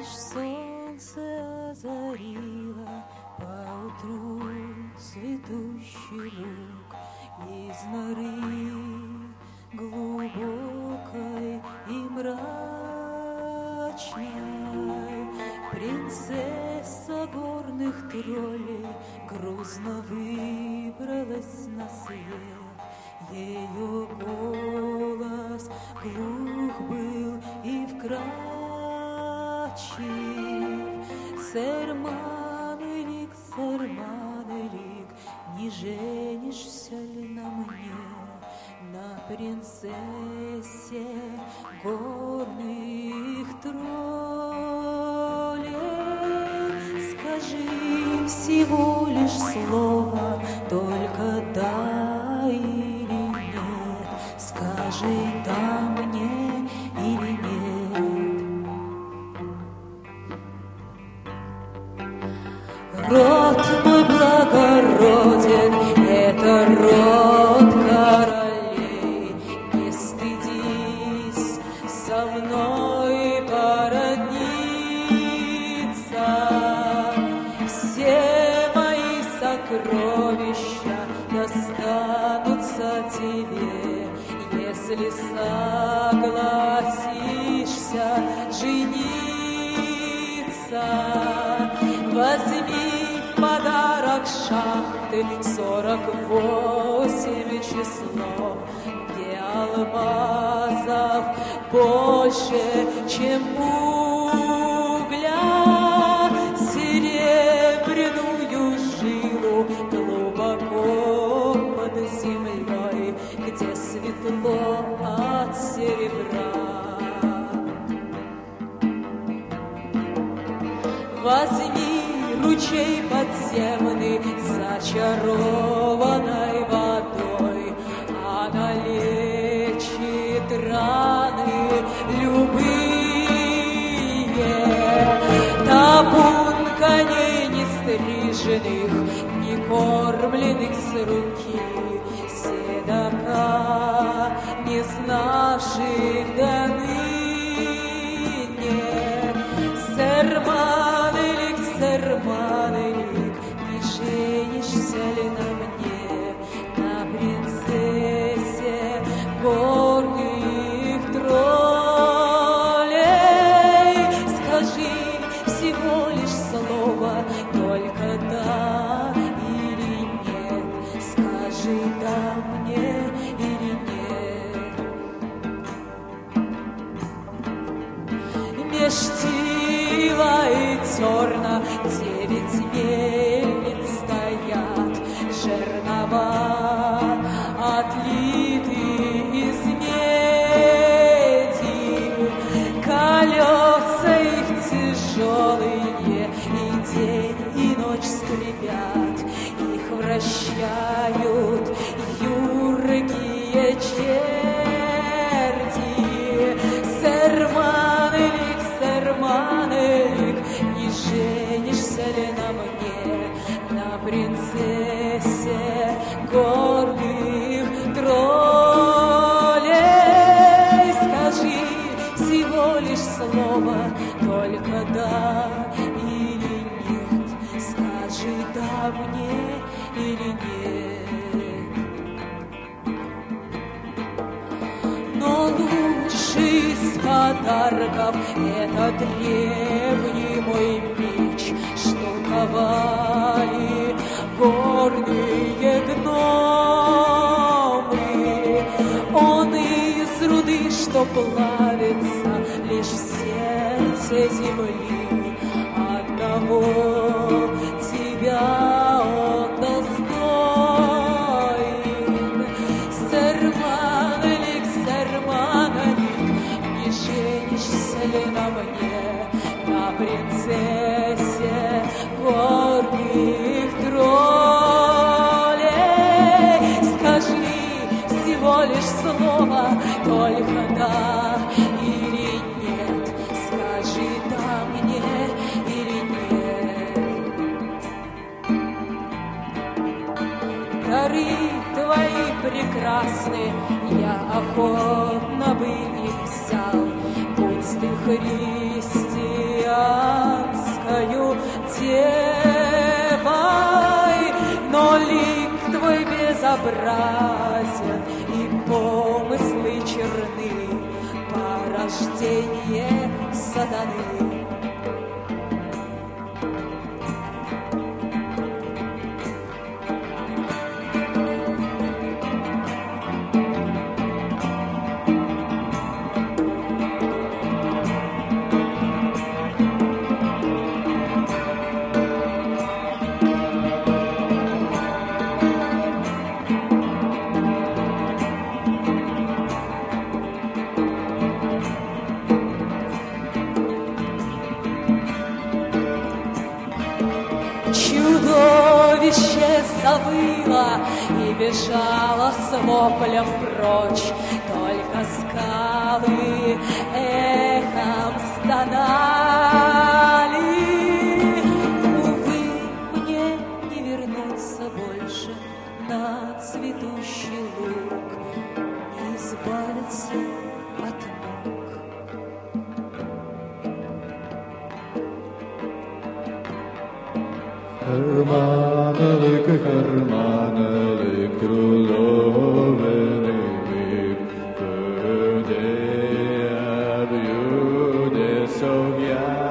Лишь солнце озарило поутру цветущий луг из норы глубокой и мрачной. Принцесса горных троллей грустно выбралась на свет. Ее голос глух был и вкрадчив. Сэр Манелик, не женишься ли на мне, на принцессе горных троллей? Скажи всего лишь слово, только да или нет. Скажи да мне или нет. Род мой благороден, это род королей. Не стыдись со мной породниться. Все мои сокровища достанутся тебе, если согласишься жениться. Возьми в подарок шахты 48 число, где алмазов больше, чем угля. Серебряную жилу глубоко под землей, где светло от серебра. Возьми ручей подземный зачарованной водой, она лечит раны любые. Табун коней не стриженных, не кормленных с руки, седока, не знавших до ныне. Сэр Манелик, не женишься ли на мне, на принцессе горных троллей? Скажи всего лишь слово, только да или нет. Скажи да мне или нет. Меж тила и терна 9 мельниц стоят, жернова отлиты из меди. Колеса их тяжелые и день и ночь скрипят, их вращают юркие черти. Сэр Манелик, не женишься ли на мне, на принцессе горных троллей? Скажи всего лишь слово, только да или нет. Скажи да мне или нет. Но лучший из подарков это древний мой меч, что ковали горные гномы. Он из руды, что плавится лишь в сердце земли. Одного тебя он достоин. Сэр Манелик, не женишься ли на мне, на принцессе горных троллей? Скажи всего лишь слово, только да или нет. Скажи да мне или нет. Дары твои прекрасны, я охотно бы их взял, будь ты христиан. безобразен, и помыслы черны, порождение сатаны. Чудовище завыло и бежало с воплем прочь, только скалы эхом стонали. Увы, мне не вернуться больше на цветущий луг, не избавиться от мук. Hermannelik, trolovenig liv, for det bjudes og jeg.